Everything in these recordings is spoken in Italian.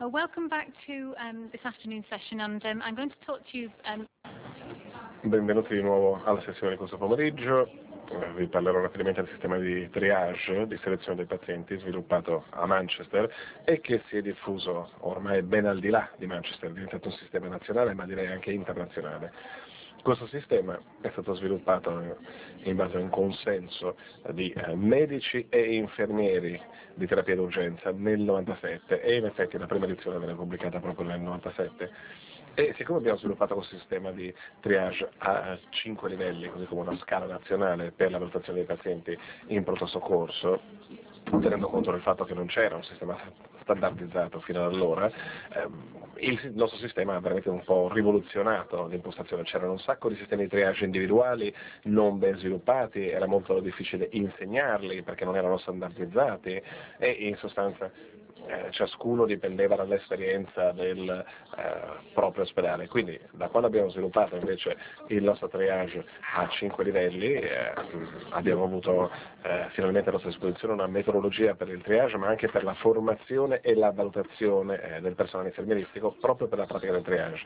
Welcome back to this afternoon session, and I'm going to talk to you. Benvenuti di nuovo alla sessione di questo pomeriggio. Vi parlerò rapidamente del sistema di triage, di selezione dei pazienti, sviluppato a Manchester e che si è diffuso ormai ben al di là di Manchester, è diventato un sistema nazionale ma direi anche internazionale. Questo sistema è stato sviluppato in base a un consenso di medici e infermieri di terapia d'urgenza nel 97 e in effetti la prima edizione venne pubblicata proprio nel 97. E siccome abbiamo sviluppato questo sistema di triage a 5 livelli, così come una scala nazionale per la valutazione dei pazienti in pronto soccorso, tenendo conto del fatto che non c'era un sistema standardizzato fino ad allora, il nostro sistema ha veramente un po' rivoluzionato l'impostazione. C'erano un sacco di sistemi di triage individuali non ben sviluppati, era molto difficile insegnarli perché non erano standardizzati e in sostanza ciascuno dipendeva dall'esperienza del proprio ospedale. Quindi da quando abbiamo sviluppato invece il nostro triage a 5 livelli abbiamo avuto finalmente a nostra disposizione una metodologia per il triage ma anche per la formazione e la valutazione del personale infermieristico proprio per la pratica del triage.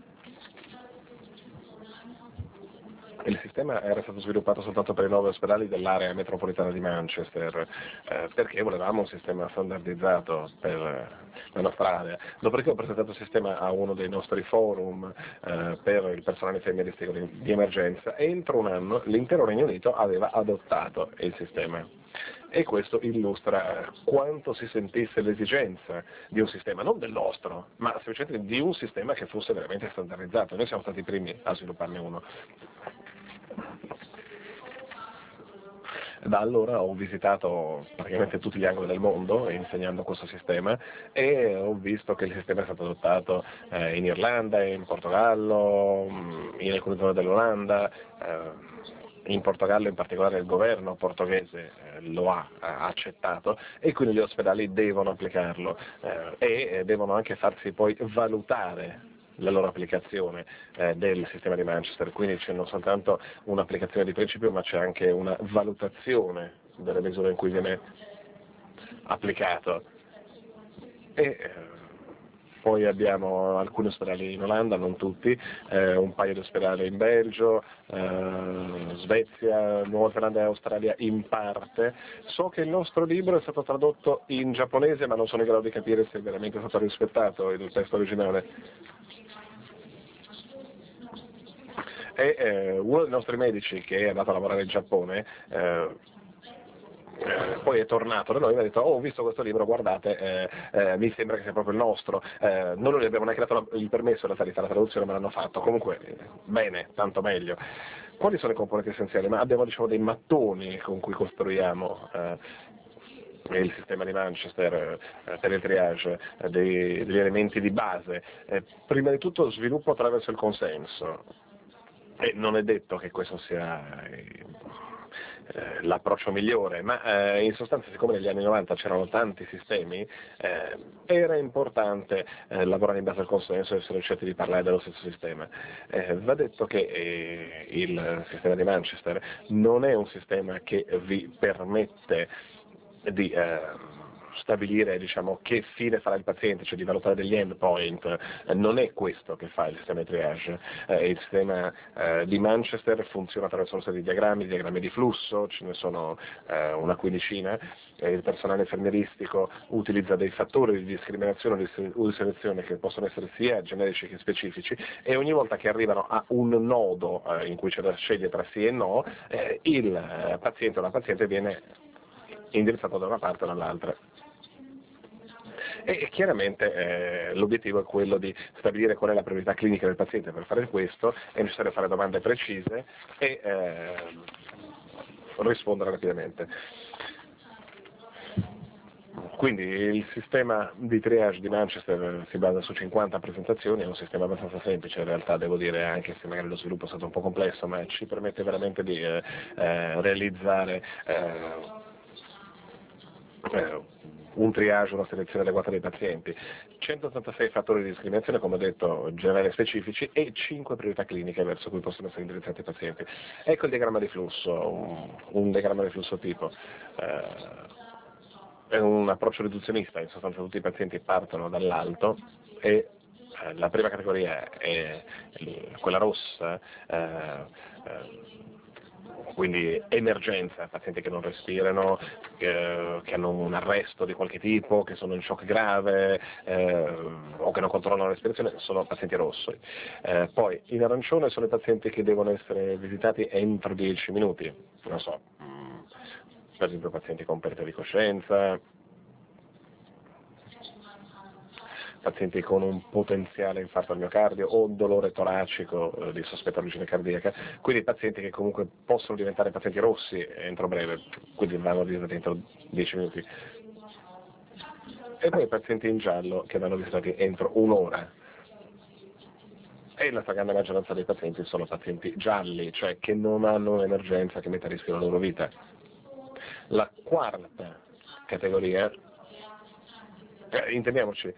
Il sistema era stato sviluppato soltanto per i 9 ospedali dell'area metropolitana di Manchester, perché volevamo un sistema standardizzato per la nostra area. Dopodiché ho presentato il sistema a uno dei nostri forum per il personale infermieristico di emergenza e entro un anno l'intero Regno Unito aveva adottato il sistema. E questo illustra quanto si sentisse l'esigenza di un sistema, non del nostro, ma semplicemente di un sistema che fosse veramente standardizzato. Noi siamo stati i primi a svilupparne uno. Da allora ho visitato praticamente tutti gli angoli del mondo insegnando questo sistema e ho visto che il sistema è stato adottato in Irlanda, in Portogallo, in alcune zone dell'Olanda. In Portogallo in particolare il governo portoghese lo ha accettato e quindi gli ospedali devono applicarlo e devono anche farsi poi valutare la loro applicazione del sistema di Manchester, quindi c'è non soltanto un'applicazione di principio ma c'è anche una valutazione delle misure in cui viene applicato. Poi abbiamo alcuni ospedali in Olanda, non tutti, un paio di ospedali in Belgio, Svezia, Nuova Zelanda e Australia in parte. So che il nostro libro è stato tradotto in giapponese ma non sono in grado di capire se veramente è stato rispettato il testo originale. Uno dei nostri medici che è andato a lavorare in Giappone poi è tornato da noi e mi ha detto ho visto questo libro, guardate, mi sembra che sia proprio il nostro, noi non gli abbiamo neanche dato il permesso di fare la traduzione ma l'hanno fatto, comunque bene, tanto meglio. Quali sono i componenti essenziali? Ma abbiamo diciamo dei mattoni con cui costruiamo il sistema di Manchester per il triage, degli elementi di base. Prima di tutto sviluppo attraverso il consenso. E non è detto che questo sia l'approccio migliore, ma in sostanza siccome negli anni 90 c'erano tanti sistemi, era importante lavorare in base al consenso e essere certi di parlare dello stesso sistema. Va detto che il sistema di Manchester non è un sistema che vi permette di stabilire diciamo, che fine farà il paziente, cioè di valutare degli endpoint, non è questo che fa il sistema di triage. Il sistema di Manchester funziona attraverso una serie di diagrammi di flusso, ce ne sono una quindicina, il personale infermieristico utilizza dei fattori di discriminazione o di selezione che possono essere sia generici che specifici e ogni volta che arrivano a un nodo in cui c'è da scegliere tra sì e no, il paziente o la paziente viene indirizzato da una parte o dall'altra. E chiaramente l'obiettivo è quello di stabilire qual è la priorità clinica del paziente. Per fare questo è necessario fare domande precise e rispondere rapidamente. Quindi il sistema di triage di Manchester si basa su 50 presentazioni, è un sistema abbastanza semplice in realtà, devo dire, anche se magari lo sviluppo è stato un po' complesso, ma ci permette veramente di realizzare un triage, una selezione adeguata dei pazienti, 186 fattori di discriminazione, come ho detto, generali e specifici, e 5 priorità cliniche verso cui possono essere indirizzati i pazienti. Ecco il diagramma di flusso, un diagramma di flusso tipo. è un approccio riduzionista, in sostanza tutti i pazienti partono dall'alto e la prima categoria è quella rossa, quindi emergenza, pazienti che non respirano, che hanno un arresto di qualche tipo, che sono in shock grave o che non controllano la respirazione, sono pazienti rossi. Poi in arancione sono i pazienti che devono essere visitati entro 10 minuti, non so, per esempio pazienti con perdita di coscienza, pazienti con un potenziale infarto al miocardio o dolore toracico di sospetta origine cardiaca, quindi pazienti che comunque possono diventare pazienti rossi entro breve, quindi vanno visitati entro 10 minuti. E poi i pazienti in giallo che vanno visitati entro un'ora. E la stragrande maggioranza dei pazienti sono pazienti gialli, cioè che non hanno un'emergenza che metta a rischio la loro vita. La quarta categoria, intendiamoci,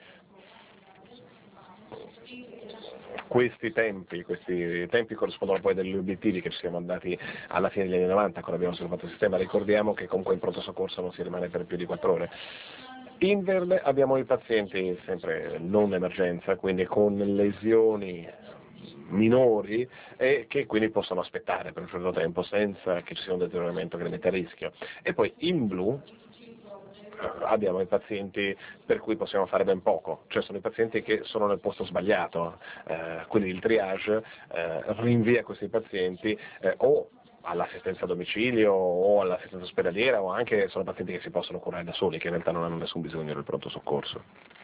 questi tempi corrispondono poi agli obiettivi che ci siamo dati alla fine degli anni 90, quando abbiamo sviluppato il sistema. Ricordiamo che comunque in pronto soccorso non si rimane per più di 4 ore. In verde abbiamo i pazienti sempre non emergenza, quindi con lesioni minori e che quindi possono aspettare per un certo tempo senza che ci sia un deterioramento che li mette a rischio. E poi in blu abbiamo i pazienti per cui possiamo fare ben poco, cioè sono i pazienti che sono nel posto sbagliato, quindi il triage rinvia questi pazienti o all'assistenza a domicilio o all'assistenza ospedaliera o anche sono pazienti che si possono curare da soli, che in realtà non hanno nessun bisogno del pronto soccorso.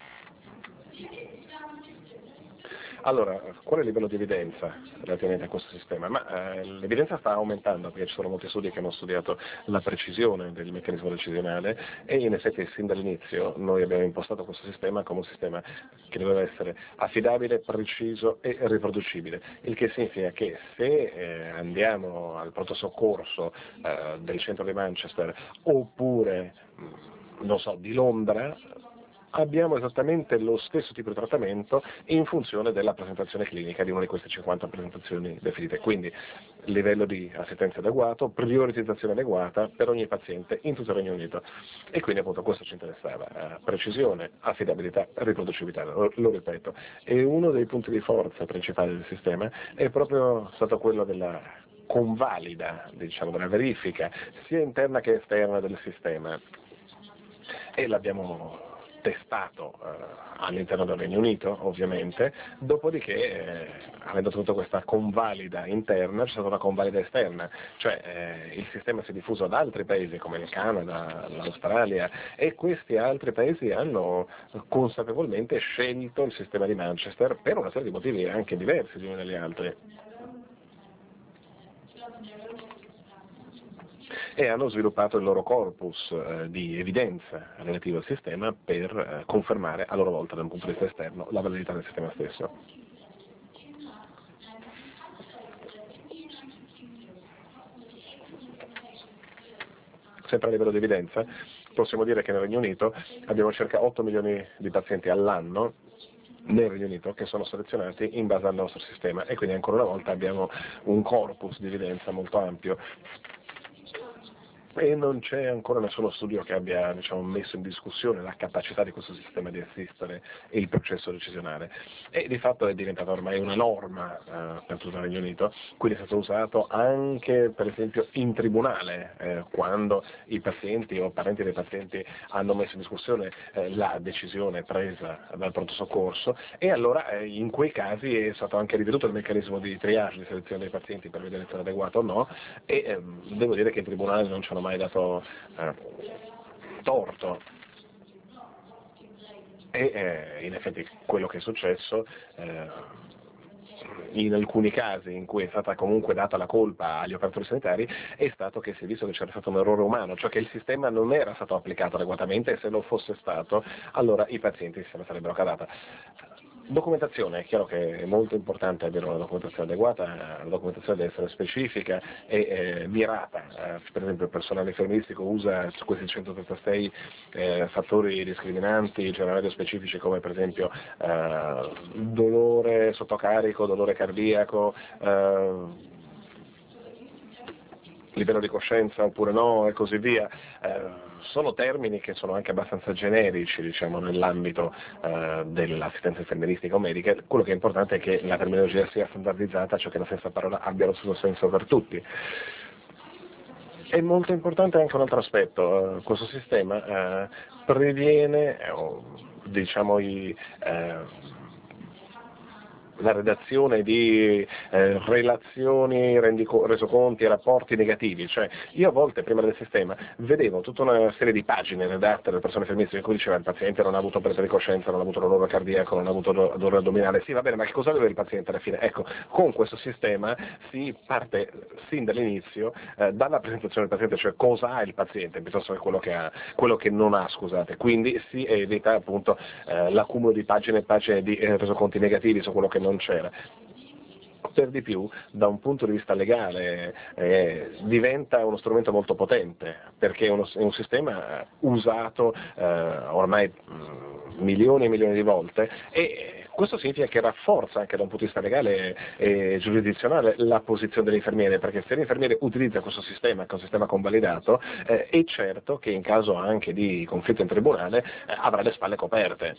Allora, qual è il livello di evidenza relativamente a questo sistema? L'evidenza sta aumentando perché ci sono molti studi che hanno studiato la precisione del meccanismo decisionale e in effetti sin dall'inizio noi abbiamo impostato questo sistema come un sistema che doveva essere affidabile, preciso e riproducibile, il che significa che se andiamo al pronto soccorso del centro di Manchester oppure non so, di Londra, abbiamo esattamente lo stesso tipo di trattamento in funzione della presentazione clinica di una di queste 50 presentazioni definite. Quindi livello di assistenza adeguato, prioritizzazione adeguata per ogni paziente in tutto il Regno Unito. E quindi appunto questo ci interessava, precisione, affidabilità, riproducibilità, lo ripeto. E uno dei punti di forza principali del sistema è proprio stato quello della convalida, diciamo, della verifica sia interna che esterna del sistema. E l'abbiamo testato all'interno del Regno Unito, ovviamente, dopodiché, avendo avuto questa convalida interna, c'è stata una convalida esterna, cioè il sistema si è diffuso ad altri paesi come il Canada, l'Australia, e questi altri paesi hanno consapevolmente scelto il sistema di Manchester per una serie di motivi anche diversi gli uni dagli altri. E hanno sviluppato il loro corpus di evidenza relativa al sistema per confermare a loro volta da un punto di vista esterno la validità del sistema stesso. Sempre a livello di evidenza, possiamo dire che nel Regno Unito abbiamo circa 8 milioni di pazienti all'anno nel Regno Unito che sono selezionati in base al nostro sistema e quindi ancora una volta abbiamo un corpus di evidenza molto ampio. E non c'è ancora nessuno studio che abbia messo in discussione la capacità di questo sistema di assistere il processo decisionale. E di fatto è diventata ormai una norma per tutto il Regno Unito, quindi è stato usato anche per esempio in tribunale, quando i pazienti o parenti dei pazienti hanno messo in discussione la decisione presa dal pronto soccorso e allora in quei casi è stato anche riveduto il meccanismo di triage, di selezione dei pazienti per vedere se era adeguato o no e devo dire che i tribunali non ci hanno mai dato torto. E in effetti quello che è successo in alcuni casi in cui è stata comunque data la colpa agli operatori sanitari è stato che si è visto che c'era stato un errore umano, cioè che il sistema non era stato applicato adeguatamente e se lo fosse stato allora i pazienti se ne sarebbero cavata. Documentazione, è chiaro che è molto importante avere una documentazione adeguata, la documentazione deve essere specifica e mirata, per esempio il personale infermieristico usa su questi 136 fattori discriminanti generali specifici come per esempio dolore sottocarico, dolore cardiaco, livello di coscienza oppure no e così via, sono termini che sono anche abbastanza generici, diciamo, nell'ambito dell'assistenza infermieristica o medica. Quello che è importante è che la terminologia sia standardizzata, cioè che la stessa parola abbia lo stesso senso per tutti. È molto importante anche un altro aspetto: questo sistema previene, diciamo, la redazione di relazioni, resoconti e rapporti negativi. Cioè, io a volte prima del sistema vedevo tutta una serie di pagine redatte dalle persone infermieristiche in cui diceva il paziente non ha avuto perdita di coscienza, non ha avuto dolore cardiaco, non ha avuto dolore addominale. Sì, va bene, ma che cosa aveva il paziente alla fine? Ecco, con questo sistema si parte sin dall'inizio dalla presentazione del paziente, cioè cosa ha il paziente, piuttosto che quello che non ha, scusate. Quindi si evita appunto l'accumulo di pagine e pagine di resoconti negativi su quello che non c'era. Per di più, da un punto di vista legale, diventa uno strumento molto potente, perché è un sistema usato ormai milioni e milioni di volte, e questo significa che rafforza anche da un punto di vista legale e giurisdizionale la posizione dell'infermiere, perché se l'infermiere utilizza questo sistema, che è un sistema convalidato, è certo che in caso anche di conflitto in tribunale avrà le spalle coperte.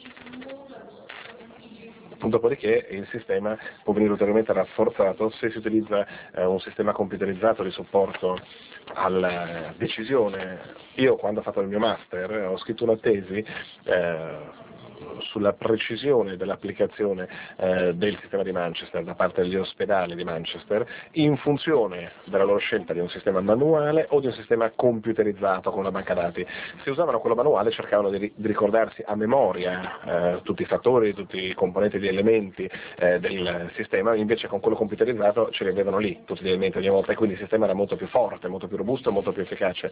Dopodiché il sistema può venire ulteriormente rafforzato se si utilizza un sistema computerizzato di supporto alla decisione. Io, quando ho fatto il mio master, ho scritto una tesi sulla precisione dell'applicazione del sistema di Manchester da parte degli ospedali di Manchester in funzione della loro scelta di un sistema manuale o di un sistema computerizzato con una banca dati. Se usavano quello manuale cercavano di ricordarsi a memoria tutti i fattori, tutti i componenti, gli elementi del sistema, invece con quello computerizzato ce li avevano lì tutti gli elementi ogni volta, e quindi il sistema era molto più forte, molto più robusto e molto più efficace.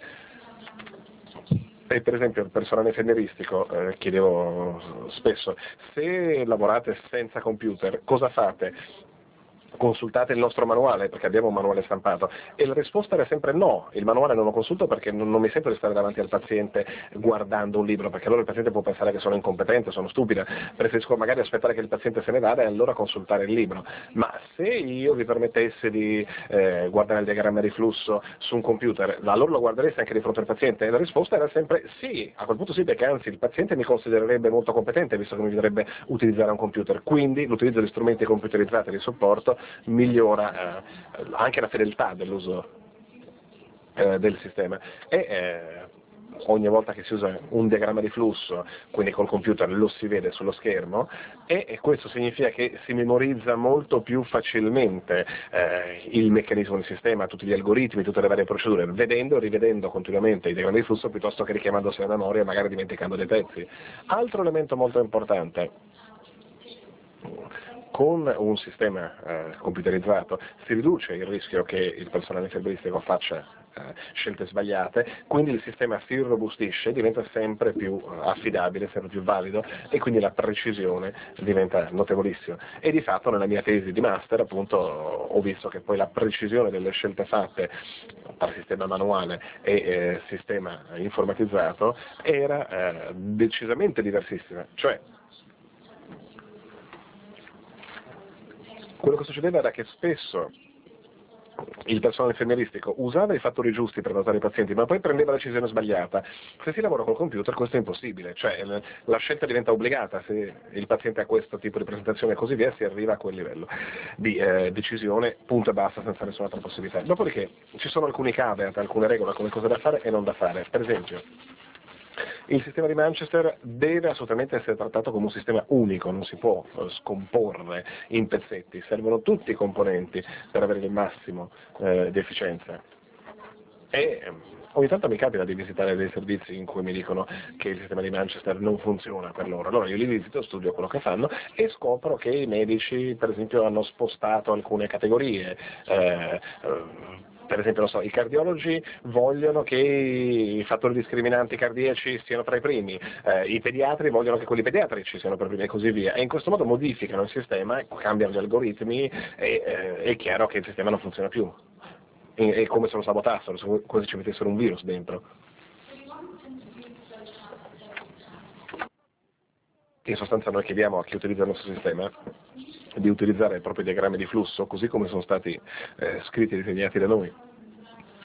E per esempio il personale infermieristico, chiedevo spesso, se lavorate senza computer, cosa fate? Consultate il nostro manuale, perché abbiamo un manuale stampato, e la risposta era sempre no, il manuale non lo consulto perché non mi sento di stare davanti al paziente guardando un libro, perché allora il paziente può pensare che sono incompetente, sono stupida, preferisco magari aspettare che il paziente se ne vada e allora consultare il libro. Ma se io vi permettessi di guardare il diagramma di flusso su un computer, allora lo guardereste anche di fronte al paziente? E la risposta era sempre sì, a quel punto sì, perché anzi il paziente mi considererebbe molto competente visto che mi vedrebbe utilizzare un computer, quindi l'utilizzo di strumenti computerizzati di supporto migliora anche la fedeltà dell'uso del sistema. Ogni volta che si usa un diagramma di flusso, quindi col computer, lo si vede sullo schermo, e questo significa che si memorizza molto più facilmente il meccanismo del sistema, tutti gli algoritmi, tutte le varie procedure, vedendo e rivedendo continuamente i diagrammi di flusso piuttosto che richiamandosi la memoria e magari dimenticando dei pezzi. Altro elemento molto importante: con un sistema computerizzato si riduce il rischio che il personale infermieristico faccia scelte sbagliate, quindi il sistema si irrobustisce, diventa sempre più affidabile, sempre più valido, e quindi la precisione diventa notevolissima. E di fatto nella mia tesi di master appunto ho visto che poi la precisione delle scelte fatte tra sistema manuale e sistema informatizzato era decisamente diversissima. Cioè, quello che succedeva era che spesso il personale infermieristico usava i fattori giusti per notare i pazienti, ma poi prendeva la decisione sbagliata. Se si lavora col computer questo è impossibile, cioè la scelta diventa obbligata, se il paziente ha questo tipo di presentazione e così via, si arriva a quel livello di decisione, punto e basta, senza nessun'altra possibilità. Dopodiché ci sono alcuni caveat, alcune regole, alcune cose da fare e non da fare. Per esempio, il sistema di Manchester deve assolutamente essere trattato come un sistema unico, non si può scomporre in pezzetti, servono tutti i componenti per avere il massimo di efficienza. E ogni tanto mi capita di visitare dei servizi in cui mi dicono che il sistema di Manchester non funziona per loro. Allora io li visito, studio quello che fanno e scopro che i medici, per esempio, hanno spostato alcune categorie. Per esempio, non so, i cardiologi vogliono che i fattori discriminanti cardiaci siano tra i primi, i pediatri vogliono che quelli pediatrici siano tra i primi e così via. E in questo modo modificano il sistema, cambiano gli algoritmi e è chiaro che il sistema non funziona più. È come se lo sabotassero, come se ci mettessero un virus dentro. In sostanza noi chiediamo a chi utilizza il nostro sistema di utilizzare i propri diagrammi di flusso così come sono stati scritti e disegnati da noi.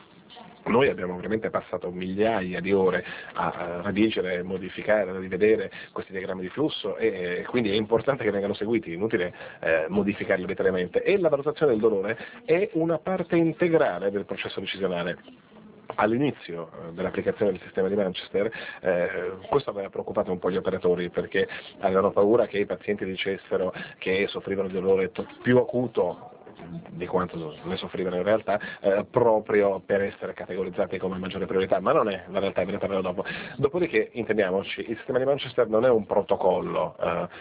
Noi abbiamo ovviamente passato migliaia di ore a redigere, modificare, a rivedere questi diagrammi di flusso e quindi è importante che vengano seguiti, è inutile modificarli arbitrariamente. E la valutazione del dolore è una parte integrale del processo decisionale. All'inizio dell'applicazione del sistema di Manchester questo aveva preoccupato un po' gli operatori perché avevano paura che i pazienti dicessero che soffrivano di dolore più acuto di quanto ne soffrivano in realtà, proprio per essere categorizzati come maggiore priorità, ma non è la realtà, ve ne parlerò dopo. Dopodiché, intendiamoci, il sistema di Manchester non è un protocollo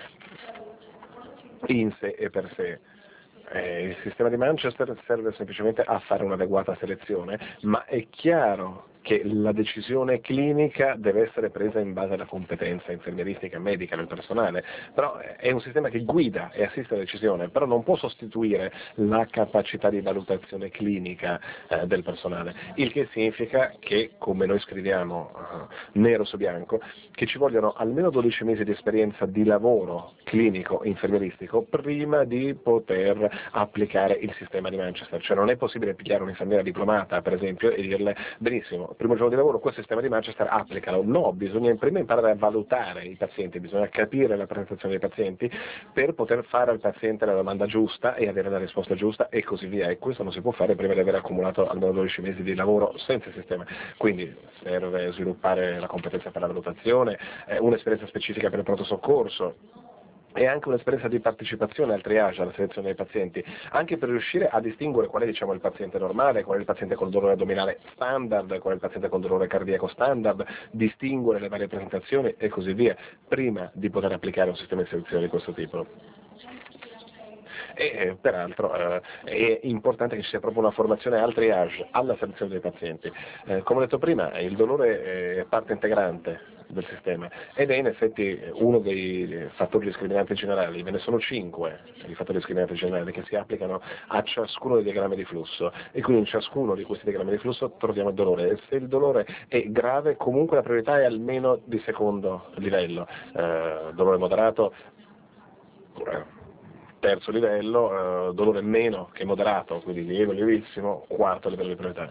in sé e per sé. Il sistema di Manchester serve semplicemente a fare un'adeguata selezione, ma è chiaro che la decisione clinica deve essere presa in base alla competenza infermieristica e medica del personale, però è un sistema che guida e assiste alla decisione, però non può sostituire la capacità di valutazione clinica del personale, il che significa che, come noi scriviamo nero su bianco, che ci vogliono almeno 12 mesi di esperienza di lavoro clinico infermieristico prima di poter applicare il sistema di Manchester, cioè non è possibile pigliare un'infermiera diplomata per esempio e dirle benissimo, primo giorno di lavoro questo sistema di Manchester applicalo, no, bisogna prima imparare a valutare i pazienti, bisogna capire la presentazione dei pazienti per poter fare al paziente la domanda giusta e avere la risposta giusta e così via, e questo non si può fare prima di aver accumulato almeno 12 mesi di lavoro senza il sistema, quindi serve sviluppare la competenza per la valutazione, un'esperienza specifica per il pronto soccorso, e anche un'esperienza di partecipazione al triage, alla selezione dei pazienti, anche per riuscire a distinguere qual è il paziente normale, qual è il paziente col dolore addominale standard, qual è il paziente col dolore cardiaco standard, distinguere le varie presentazioni e così via, prima di poter applicare un sistema di selezione di questo tipo. E peraltro è importante che ci sia proprio una formazione al triage, alla selezione dei pazienti. Come ho detto prima, il dolore è parte integrante del sistema ed è in effetti uno dei fattori discriminanti generali, ve ne sono 5 i fattori discriminanti generali che si applicano a ciascuno dei diagrammi di flusso e quindi in ciascuno di questi diagrammi di flusso troviamo il dolore e se il dolore è grave comunque la priorità è almeno di secondo livello, dolore moderato, terzo livello, dolore meno che moderato, quindi lieve, lievissimo, quarto livello di priorità.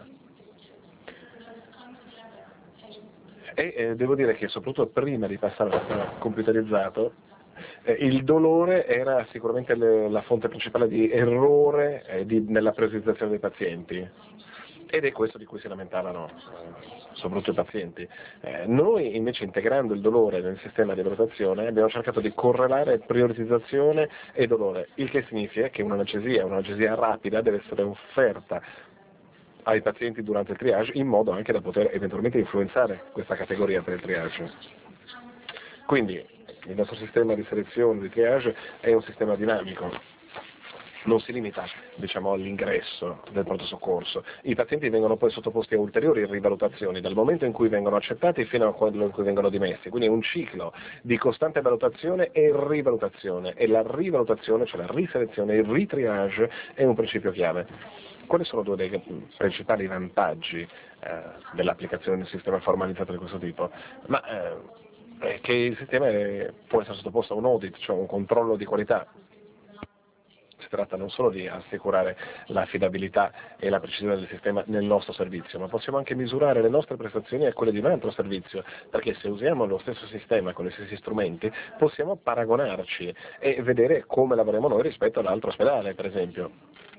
E devo dire che soprattutto prima di passare al sistema computerizzato, il dolore era sicuramente la fonte principale di errore nella priorizzazione dei pazienti. Ed è questo di cui si lamentavano soprattutto i pazienti. Noi invece integrando il dolore nel sistema di valutazione abbiamo cercato di correlare prioritizzazione e dolore, il che significa che un'analgesia rapida deve essere offerta ai pazienti durante il triage in modo anche da poter eventualmente influenzare questa categoria per il triage. Quindi il nostro sistema di selezione di triage è un sistema dinamico, non si limita all'ingresso del pronto soccorso. I pazienti vengono poi sottoposti a ulteriori rivalutazioni dal momento in cui vengono accettati fino a quello in cui vengono dimessi, quindi è un ciclo di costante valutazione e rivalutazione e la rivalutazione, cioè la riselezione, il ritriage è un principio chiave. Quali sono due dei principali vantaggi dell'applicazione di un sistema formalizzato di questo tipo? Che il sistema può essere sottoposto a un audit, cioè un controllo di qualità. Si tratta non solo di assicurare l'affidabilità e la precisione del sistema nel nostro servizio, ma possiamo anche misurare le nostre prestazioni e quelle di un altro servizio, perché se usiamo lo stesso sistema con gli stessi strumenti possiamo paragonarci e vedere come lavoriamo noi rispetto all'altro ospedale, per esempio.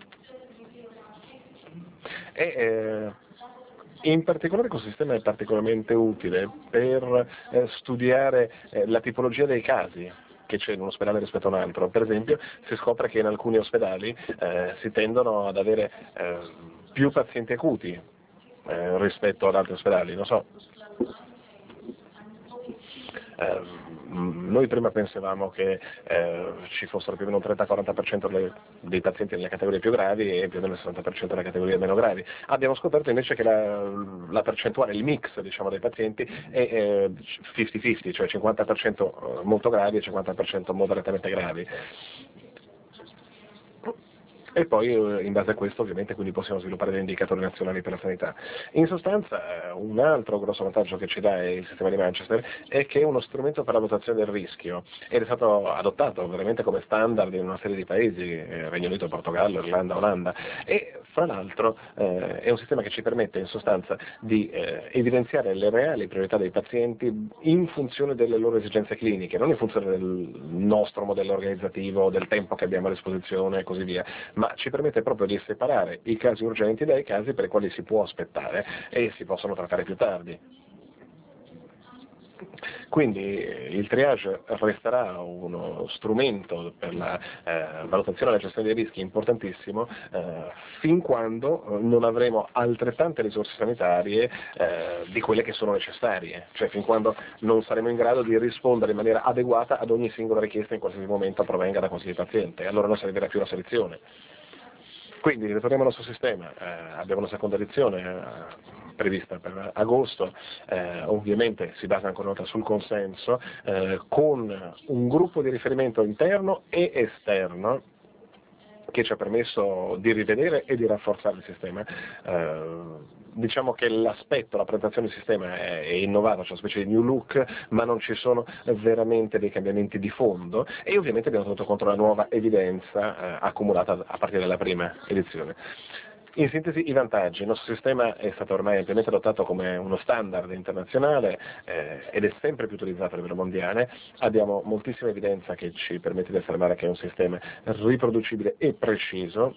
In particolare questo sistema è particolarmente utile per studiare la tipologia dei casi che c'è in un ospedale rispetto a un altro. Per esempio si scopre che in alcuni ospedali si tendono ad avere più pazienti acuti rispetto ad altri ospedali, non so. Noi prima pensavamo che ci fossero più o meno un 30-40% dei pazienti nelle categorie più gravi e più o meno il 60% nelle categorie meno gravi. Abbiamo scoperto invece che la percentuale, il mix dei pazienti è 50-50, cioè 50% molto gravi e 50% moderatamente gravi. e poi in base a questo ovviamente quindi possiamo sviluppare degli indicatori nazionali per la sanità. In sostanza un altro grosso vantaggio che ci dà il sistema di Manchester è che è uno strumento per la valutazione del rischio ed è stato adottato veramente come standard in una serie di paesi, Regno Unito, Portogallo, Irlanda, Olanda, e fra l'altro è un sistema che ci permette in sostanza di evidenziare le reali priorità dei pazienti in funzione delle loro esigenze cliniche, non in funzione del nostro modello organizzativo, del tempo che abbiamo a disposizione e così via, ma ci permette proprio di separare i casi urgenti dai casi per i quali si può aspettare e si possono trattare più tardi. Quindi il triage resterà uno strumento per la valutazione e la gestione dei rischi importantissimo fin quando non avremo altrettante risorse sanitarie di quelle che sono necessarie, cioè fin quando non saremo in grado di rispondere in maniera adeguata ad ogni singola richiesta in qualsiasi momento provenga da qualsiasi paziente, allora non servirà più la selezione. Quindi ritorniamo al nostro sistema, abbiamo una seconda edizione prevista per agosto, ovviamente si basa ancora una volta sul consenso, con un gruppo di riferimento interno e esterno che ci ha permesso di rivedere e di rafforzare il sistema. Diciamo che l'aspetto, la presentazione del sistema è innovato, c'è una specie di new look, ma non ci sono veramente dei cambiamenti di fondo e ovviamente abbiamo tenuto conto della nuova evidenza accumulata a partire dalla prima edizione. In sintesi i vantaggi: il nostro sistema è stato ormai ampiamente adottato come uno standard internazionale ed è sempre più utilizzato a livello mondiale, abbiamo moltissima evidenza che ci permette di affermare che è un sistema riproducibile e preciso,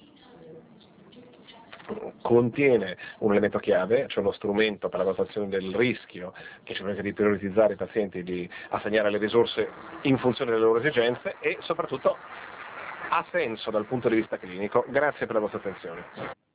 contiene un elemento chiave, cioè uno strumento per la valutazione del rischio che ci permette di prioritizzare i pazienti, di assegnare le risorse in funzione delle loro esigenze e soprattutto ha senso dal punto di vista clinico. Grazie per la vostra attenzione.